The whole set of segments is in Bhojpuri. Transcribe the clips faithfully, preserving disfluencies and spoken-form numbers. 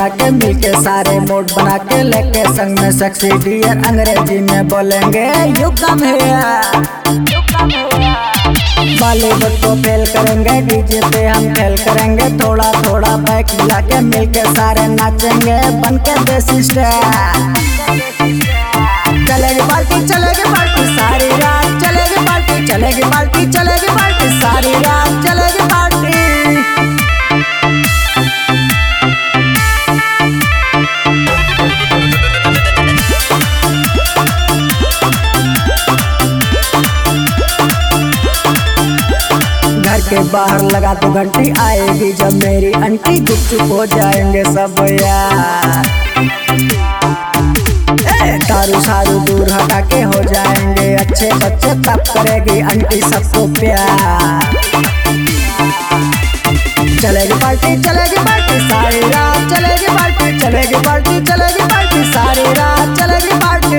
बना के मिलके सारे मूड बना के लेके संग में सेक्सी डियर अंग्रेजी में बोलेंगे यू कम हियर। बॉलीवुड को फेल करेंगे, डीजे पे हम फेल करेंगे, थोड़ा थोड़ा बैक मिला के मिलके सारे नाचेंगे बन के देसी स्टार। चलेगी पार्टी चलेगी पार्टी सारी रात, चलेगी पार्टी चलेगी पार्टी चलेगी पार्टी सारी रात, चलेगी पार्टी। घर के बाहर लगा दो घंटी, आएगी जब मेरी आंटी गुपचुप हो जाएंगे सब यार। दारू सारू दूर हटा के हो जाएंगे अच्छे बच्चे, तब करेगी आंटी सबको प्यार। चलेगी पार्टी चलेगी पार्टी सारी रात, चलेगी पार्टी चलेगी पार्टी चलेगी पार्टी सारी रात, चलेगी पार्टी।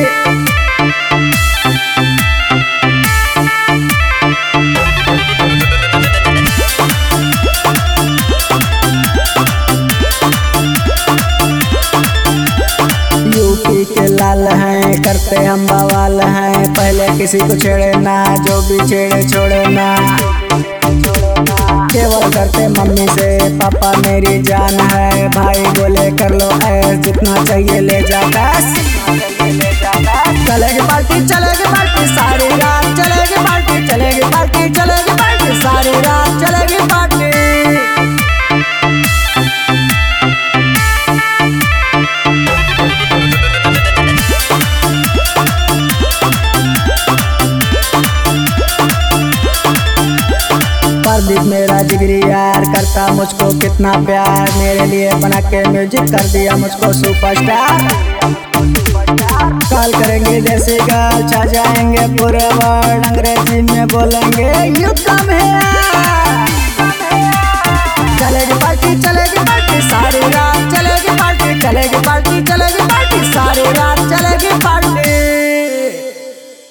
यूपी के लाल हैं, करते हम बवाल हैं, पहले किसी को छेड़े ना, जो भी छेड़े छोड़े ना। केवल करते मम्मी से पापा मेरी जान है, भाई बोले कर लो ऐस जितना चाहिए ले जा बस। चलेगी पार्टी चलेगी पार्टी सारी रात, चलेगी पार्टी चलेगी पार्टी चलेगी पार्टी सारी रात, चलेगी पार्टी। प्रदीप मेरा जिगरी यार, करता मुझको कितना प्यार, मेरे लिए बना के म्यूजिक कर दिया मुझको सुपरस्टार। कॉल करेंगे देसी गर्ल, छा जाएंगे पूरे वर्ल्ड, अंग्रेजी में बोलेंगे यू कम